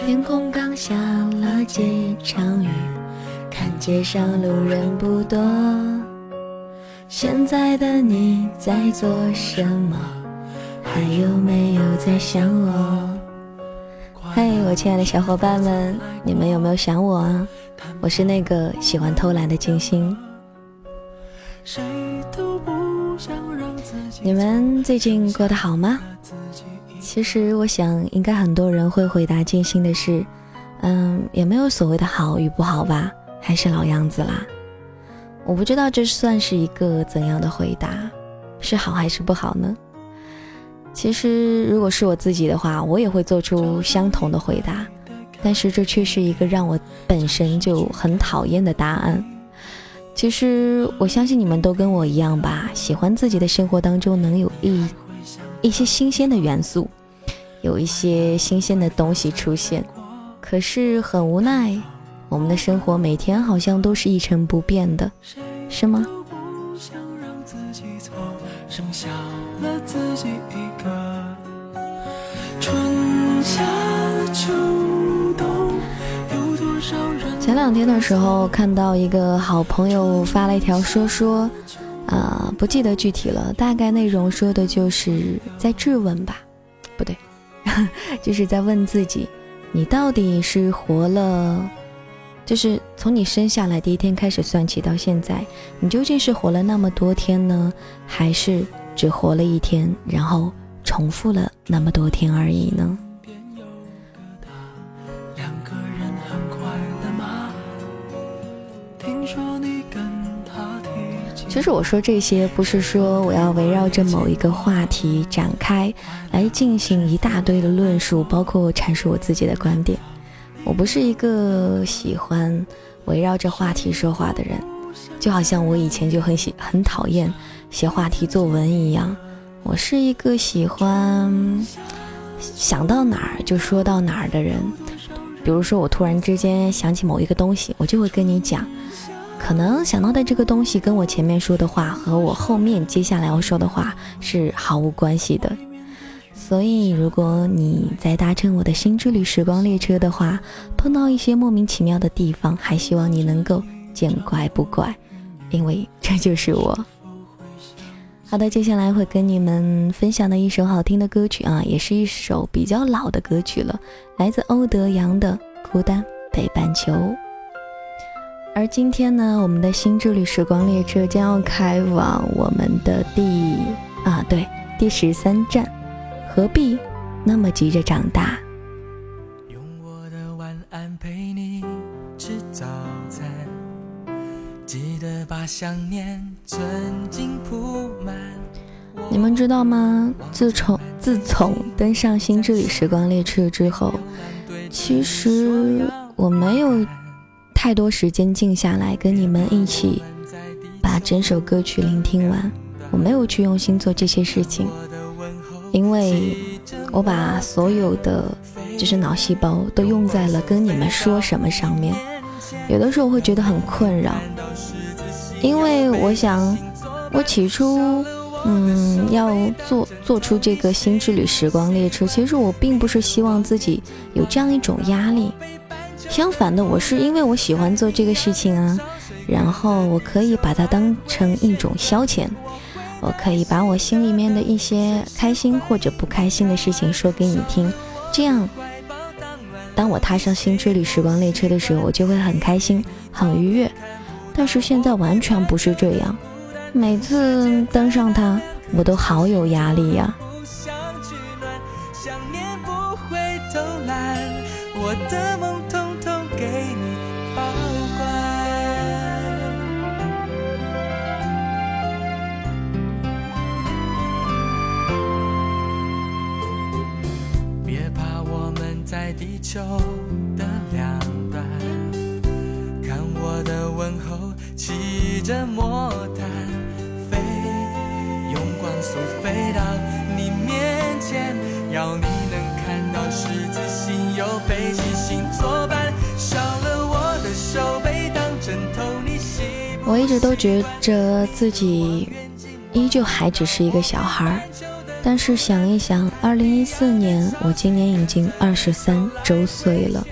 天空刚下了几场雨，看街上路人不多，现在的你在做什么？还有没有在想我？嗨，我亲爱的小伙伴们，你们有没有想我啊？我是那个喜欢偷懒的静心。你们最近过得好吗？其实我想应该很多人会回答静心的是也没有所谓的好与不好吧，还是老样子啦。我不知道这算是一个怎样的回答，是好还是不好呢？其实如果是我自己的话，我也会做出相同的回答，但是这却是一个让我本身就很讨厌的答案。其实我相信你们都跟我一样吧，喜欢自己的生活当中能有一些新鲜的元素，有一些新鲜的东西出现。可是很无奈，我们的生活每天好像都是一成不变的，是吗？剩下了自己一个，春夏秋冬，有多少人。前两天的时候看到一个好朋友发了一条说不记得具体了，大概内容说的就是在质问吧，不对就是在问自己，你到底是活了，就是从你生下来第一天开始算起到现在，你究竟是活了那么多天呢，还是只活了一天，然后重复了那么多天而已呢？其实我说这些不是说我要围绕着某一个话题展开来进行一大堆的论述，包括阐述我自己的观点。我不是一个喜欢围绕着话题说话的人，就好像我以前就很讨厌写话题作文一样。我是一个喜欢想到哪儿就说到哪儿的人。比如说我突然之间想起某一个东西，我就会跟你讲，可能想到的这个东西跟我前面说的话和我后面接下来要说的话是毫无关系的。所以如果你在搭乘我的新之旅时光列车的话，碰到一些莫名其妙的地方，还希望你能够见怪不怪，因为这就是我。好的，接下来会跟你们分享的一首好听的歌曲啊，也是一首比较老的歌曲了，来自欧德阳的《孤单北半球》。而今天呢，我们的新之旅时光列车将要开往我们的第13站，何必那么急着长大。 用我的晚安陪你吃早餐，记得把想念存进铺满。 你们知道吗？自从登上新之旅时光列车之后，其实我没有太多时间静下来跟你们一起把整首歌曲聆听完，我没有去用心做这些事情，因为我把所有的就是脑细胞都用在了跟你们说什么上面。有的时候会觉得很困扰，因为我想我起初要做出这个新之旅时光列车，其实我并不是希望自己有这样一种压力，相反的，我是因为我喜欢做这个事情啊，然后我可以把它当成一种消遣，我可以把我心里面的一些开心或者不开心的事情说给你听，这样当我踏上新之旅时光列车的时候，我就会很开心很愉悦。但是现在完全不是这样，每次登上它我都好有压力呀。 我的梦统统给你保管，别怕我们在地球的两端，看我的问候骑着魔毯飞，用光速飞到你面前，要你能看到十字星有北极星作伴，少了我的手背当枕头你喜我一直都觉着自己依旧还只是一个小孩， 但是想一想，2014年，我今年已经23周岁了，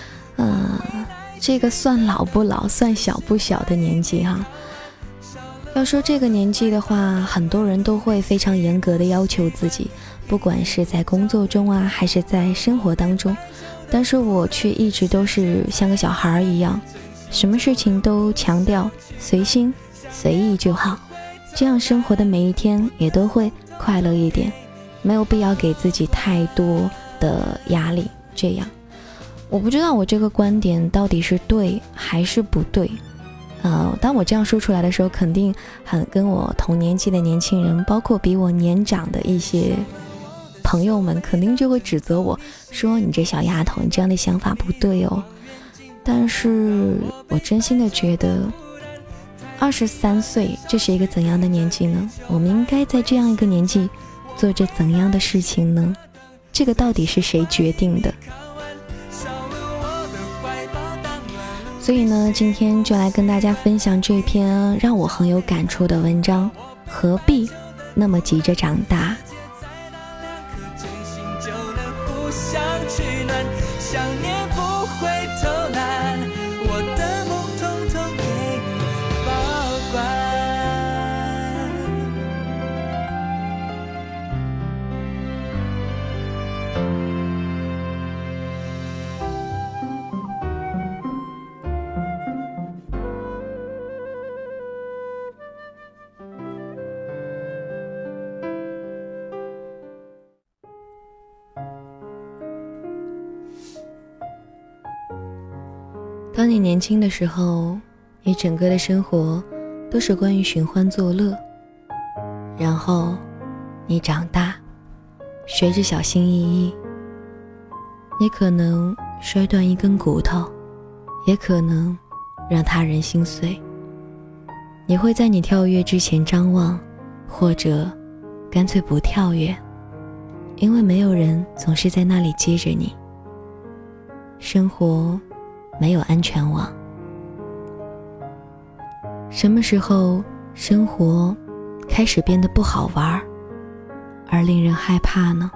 这个算老不老，算小不小的年纪哈。要说这个年纪的话，很多人都会非常严格的要求自己，不管是在工作中啊，还是在生活当中，但是我却一直都是像个小孩一样，什么事情都强调随心随意就好，这样生活的每一天也都会快乐一点，没有必要给自己太多的压力。这样我不知道我这个观点到底是对还是不对，当我这样说出来的时候，肯定很跟我同年纪的年轻人，包括比我年长的一些朋友们，肯定就会指责我说，你这小丫头，你这样的想法不对哦。但是我真心的觉得23岁这是一个怎样的年纪呢？我们应该在这样一个年纪做着怎样的事情呢？这个到底是谁决定的？所以呢，今天就来跟大家分享这篇让我很有感触的文章，何必那么急着长大？想念不会偷懒，我的梦统统给你保管。当你年轻的时候，你整个的生活都是关于寻欢作乐，然后你长大，学着小心翼翼，你可能摔断一根骨头，也可能让他人心碎。你会在你跳跃之前张望，或者干脆不跳跃，因为没有人总是在那里接着你。生活没有安全网。什么时候生活开始变得不好玩而令人害怕呢？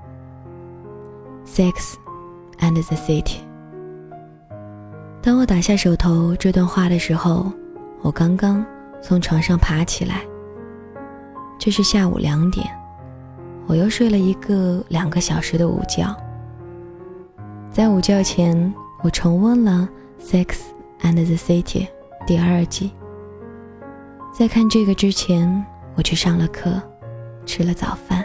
Sex and the City。 当我打下手头这段话的时候，我刚刚从床上爬起来，这是下午2点，我又睡了2个小时的午觉。在午觉前，我重温了 Sex and the City 第2季。在看这个之前，我去上了课，吃了早饭。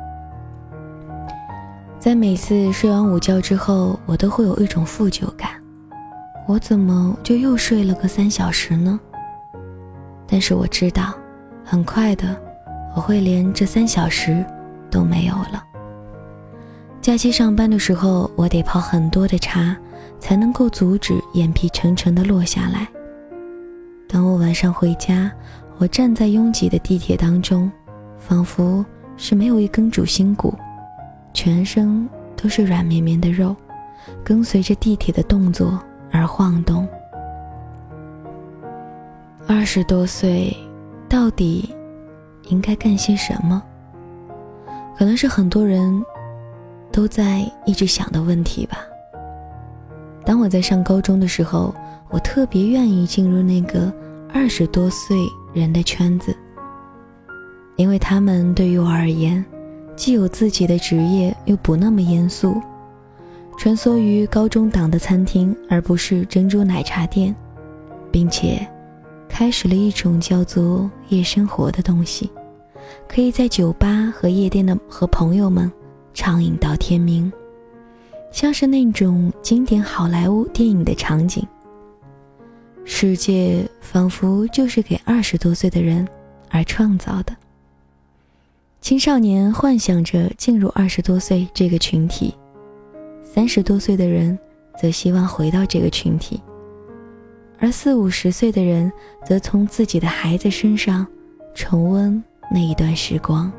在每次睡完午觉之后，我都会有一种负疚感，我怎么就又睡了个3小时呢？但是我知道，很快的，我会连这3小时都没有了。假期上班的时候，我得泡很多的茶，才能够阻止眼皮沉沉地落下来。当我晚上回家，我站在拥挤的地铁当中，仿佛是没有一根主心骨，全身都是软绵绵的肉，跟随着地铁的动作而晃动。20多岁，到底应该干些什么？可能是很多人都在一直想的问题吧。当我在上高中的时候，我特别愿意进入那个20多岁人的圈子，因为他们对于我而言，既有自己的职业，又不那么严肃，穿梭于高中党的餐厅，而不是珍珠奶茶店，并且开始了一种叫做夜生活的东西，可以在酒吧和夜店和朋友们畅饮到天明，像是那种经典好莱坞电影的场景。世界仿佛就是给20多岁的人而创造的。青少年幻想着进入20多岁这个群体，30多岁的人则希望回到这个群体，而40、50岁的人则从自己的孩子身上重温那一段时光。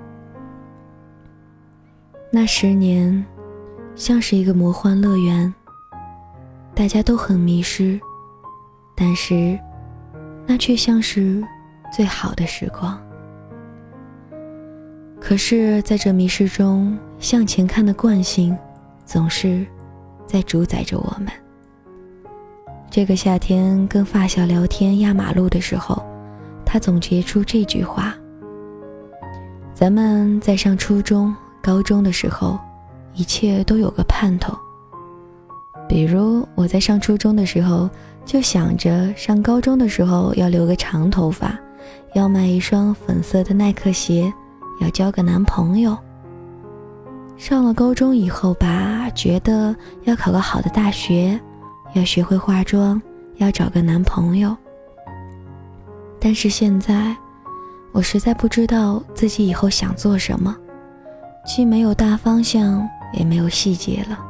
那10年像是一个魔幻乐园，大家都很迷失，但是那却像是最好的时光。 可是在这迷失中，向前看的惯性总是在主宰着我们。这个夏天跟发小聊天压马路的时候，他总结出这句话：咱们在上初中、高中的时候，一切都有个盼头。比如我在上初中的时候，就想着上高中的时候要留个长头发，要买一双粉色的耐克鞋，要交个男朋友。上了高中以后吧，觉得要考个好的大学，要学会化妆，要找个男朋友。但是现在，我实在不知道自己以后想做什么，既没有大方向，也没有细节了。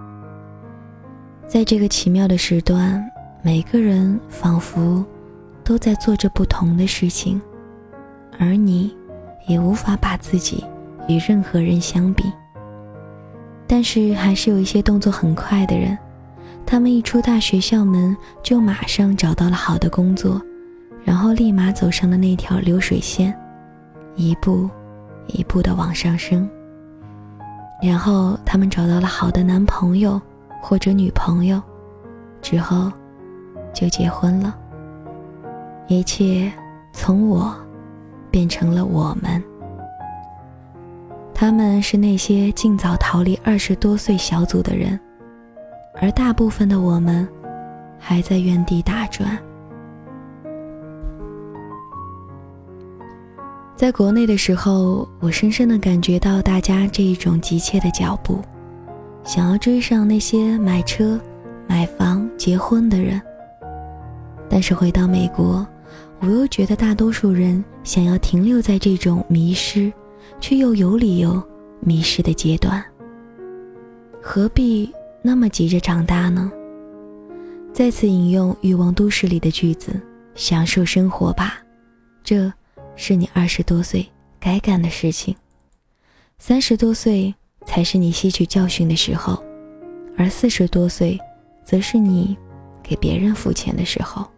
在这个奇妙的时段，每个人仿佛都在做着不同的事情，而你也无法把自己与任何人相比。但是还是有一些动作很快的人，他们一出大学校门就马上找到了好的工作，然后立马走上了那条流水线，一步一步地往上升。然后他们找到了好的男朋友或者女朋友，之后就结婚了。一切从我变成了我们。他们是那些尽早逃离20多岁小组的人，而大部分的我们还在原地打转。在国内的时候，我深深地感觉到大家这一种急切的脚步，想要追上那些买车、买房、结婚的人。但是回到美国，我又觉得大多数人想要停留在这种迷失，却又有理由迷失的阶段。何必那么急着长大呢？再次引用《欲望都市》里的句子：享受生活吧，这是你20多岁该干的事情。30多岁才是你吸取教训的时候，而40多岁则是你给别人付钱的时候。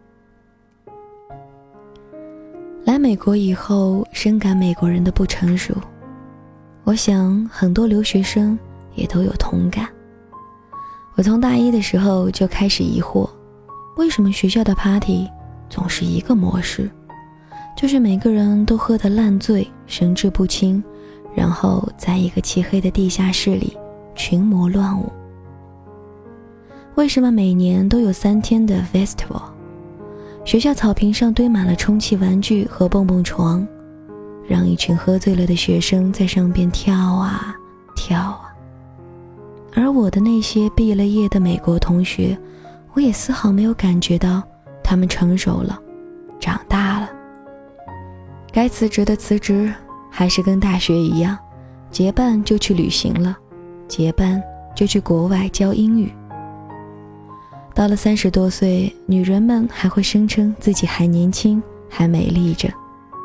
来美国以后，深感美国人的不成熟，我想很多留学生也都有同感。我从大一的时候就开始疑惑，为什么学校的 party 总是一个模式，就是每个人都喝得烂醉，神志不清，然后在一个漆黑的地下室里群魔乱舞。为什么每年都有3天的 festival， 学校草坪上堆满了充气玩具和蹦蹦床，让一群喝醉了的学生在上边跳啊跳啊。而我的那些毕了业的美国同学，我也丝毫没有感觉到他们成熟了，长大了。该辞职的辞职，还是跟大学一样，结伴就去旅行了，结伴就去国外教英语。到了30多岁，女人们还会声称自己还年轻，还美丽着。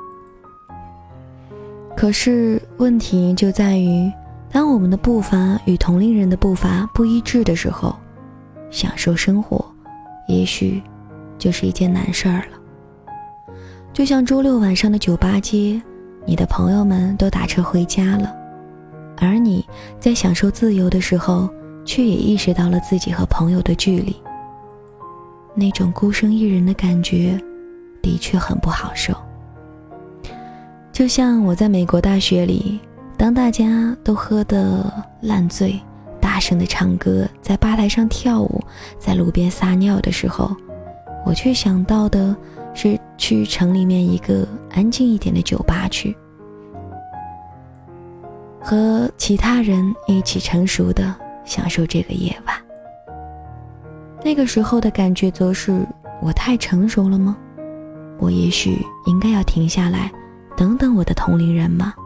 可是问题就在于，当我们的步伐与同龄人的步伐不一致的时候，享受生活也许就是一件难事儿了。就像周六晚上的酒吧街，你的朋友们都打车回家了，而你在享受自由的时候，却也意识到了自己和朋友的距离。那种孤身一人的感觉的确很不好受。就像我在美国大学里，当大家都喝得烂醉，大声地唱歌，在吧台上跳舞，在路边撒尿的时候，我却想到的是去城里面一个安静一点的酒吧去，和其他人一起成熟地享受这个夜晚。那个时候的感觉则是，我太成熟了吗？我也许应该要停下来，等等我的同龄人吗？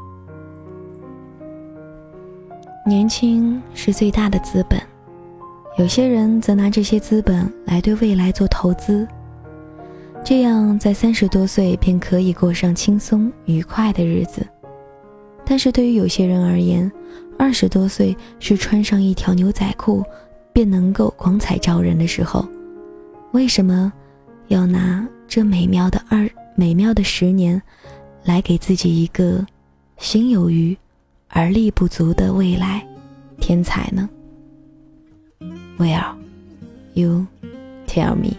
年轻是最大的资本，有些人则拿这些资本来对未来做投资，这样在30多岁便可以过上轻松愉快的日子。但是对于有些人而言，20多岁是穿上一条牛仔裤便能够光彩照人的时候，为什么要拿这美妙的10年来给自己一个心有余而力不足的未来天才呢？ Well, you tell me。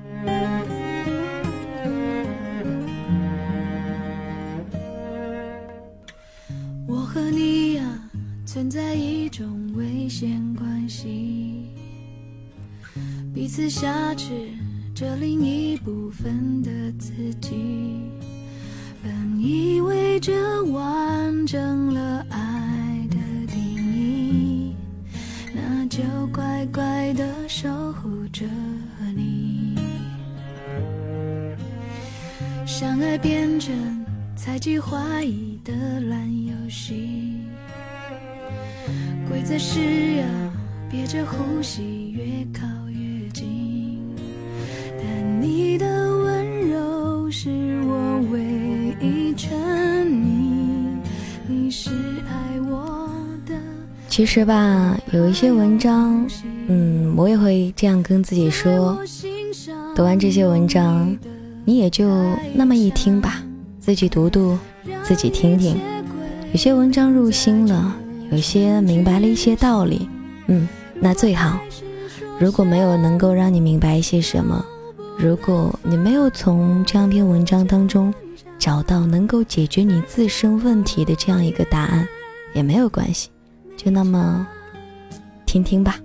我和你呀，存在一种危险关系，彼此挟持着另一部分的自己，本以为这完整了爱的定义，那就乖乖地守护着你。相爱变成猜忌怀疑的烂游戏，规则是要憋着呼吸越靠越近，但你的温柔是我唯一沉溺，你是爱我的。 其实吧，有一些文章我也会这样跟自己说，读完这些文章你也就那么一听吧，自己读读，自己听听。有些文章入心了，有些明白了一些道理，那最好。如果没有能够让你明白一些什么，如果你没有从这样一篇文章当中找到能够解决你自身问题的这样一个答案，也没有关系，就那么听听吧。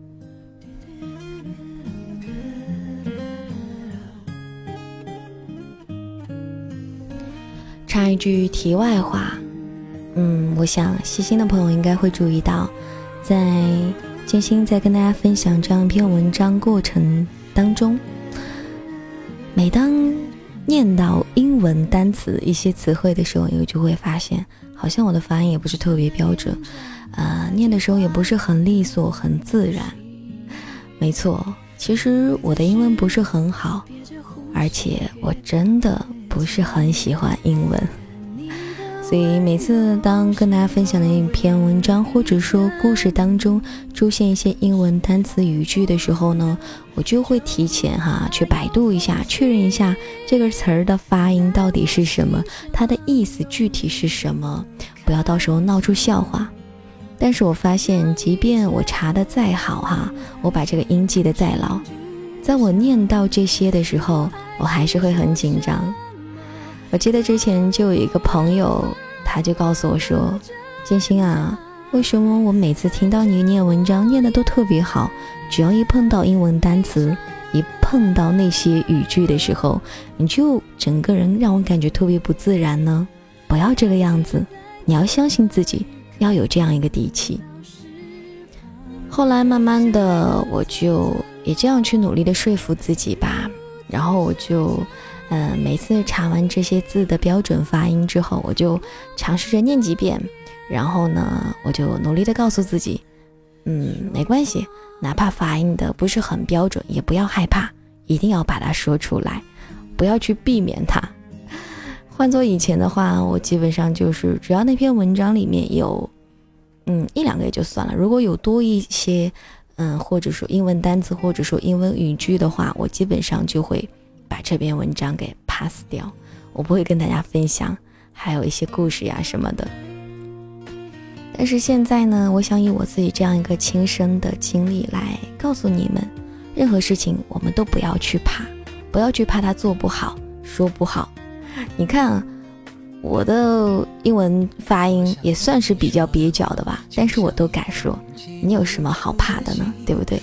插一句题外话，我想细心的朋友应该会注意到，在静心在跟大家分享这样一篇文章过程当中，每当念到英文单词一些词汇的时候，你就会发现好像我的发音也不是特别标准，念的时候也不是很利索很自然。没错，其实我的英文不是很好，而且我真的不是很喜欢英文，所以每次当跟大家分享的一篇文章或者说故事当中出现一些英文单词语句的时候呢，我就会提前去百度一下，确认一下这个词儿的发音到底是什么，它的意思具体是什么，不要到时候闹出笑话。但是我发现即便我查的再好我把这个音记得再牢，在我念到这些的时候，我还是会很紧张。我记得之前就有一个朋友，他就告诉我说，建心啊，为什么我每次听到你念文章念的都特别好，只要一碰到英文单词，一碰到那些语句的时候，你就整个人让我感觉特别不自然呢？不要这个样子，你要相信自己，要有这样一个底气。后来慢慢的我就也这样去努力的说服自己吧，然后我就每次查完这些字的标准发音之后，我就尝试着念几遍，然后呢我就努力的告诉自己没关系，哪怕发音的不是很标准也不要害怕，一定要把它说出来，不要去避免它。换做以前的话，我基本上就是只要那篇文章里面有一两个也就算了，如果有多一些或者说英文单词或者说英文语句的话，我基本上就会把这篇文章给 pass 掉，我不会跟大家分享还有一些故事呀什么的。但是现在呢，我想以我自己这样一个亲身的经历来告诉你们，任何事情我们都不要去怕，不要去怕它做不好说不好。你看我的英文发音也算是比较蹩脚的吧，但是我都敢说，你有什么好怕的呢？对不对？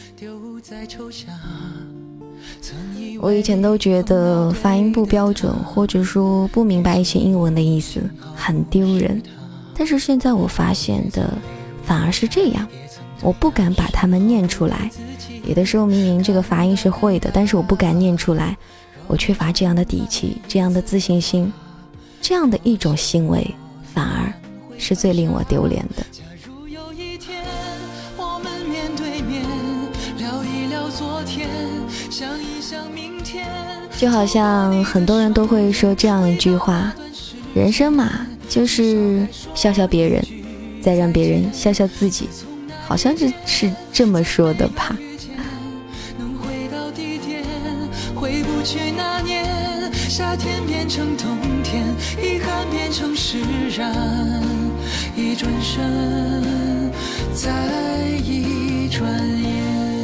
我以前都觉得发音不标准或者说不明白一些英文的意思很丢人，但是现在我发现的反而是这样，我不敢把它们念出来，有的时候明明这个发音是会的，但是我不敢念出来，我缺乏这样的底气，这样的自信心，这样的一种行为反而是最令我丢脸的。 假如有一天我们面对面聊一聊昨天，想一想明天， 就好像很多人都会说这样一句话，人生嘛，就是笑笑别人，再让别人笑笑自己，好像是这么说的吧。 能回到地点，回不不去那年，夏天变成冬天，遗憾变成释然，一转身，再一转眼。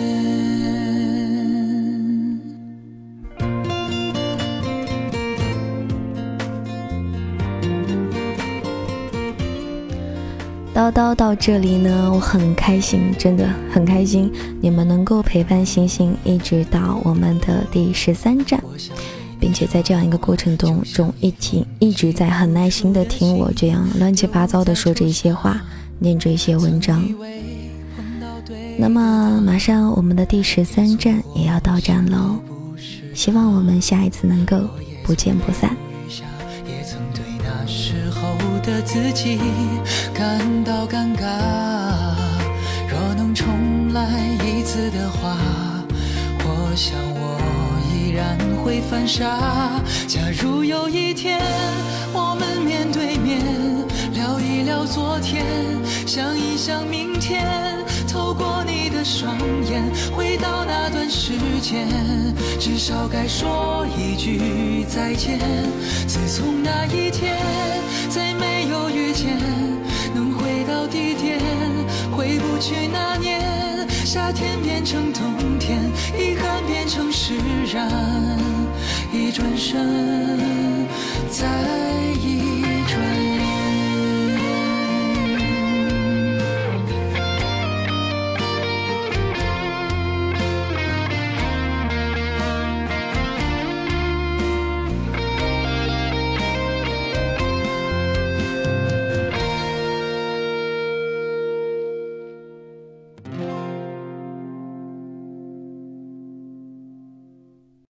叨叨到这里呢，我很开心，真的很开心，你们能够陪伴星星一直到我们的第13站，并且在这样一个过程中一直在很耐心的听我这样乱七八糟的说着一些话，念着一些文章。那么马上我们的第13站也要到站喽，希望我们下一次能够不见不散。 的自己感到尴尬，若能重来一次的话，我想我依然会犯傻。假如有一天我们面对面聊一聊昨天，想一想明天，透过你的双眼回到那段时间，至少该说一句再见。自从那一天再没有遇见，能回到地点，回不去那年，夏天变成冬天，遗憾变成释然，一转身，再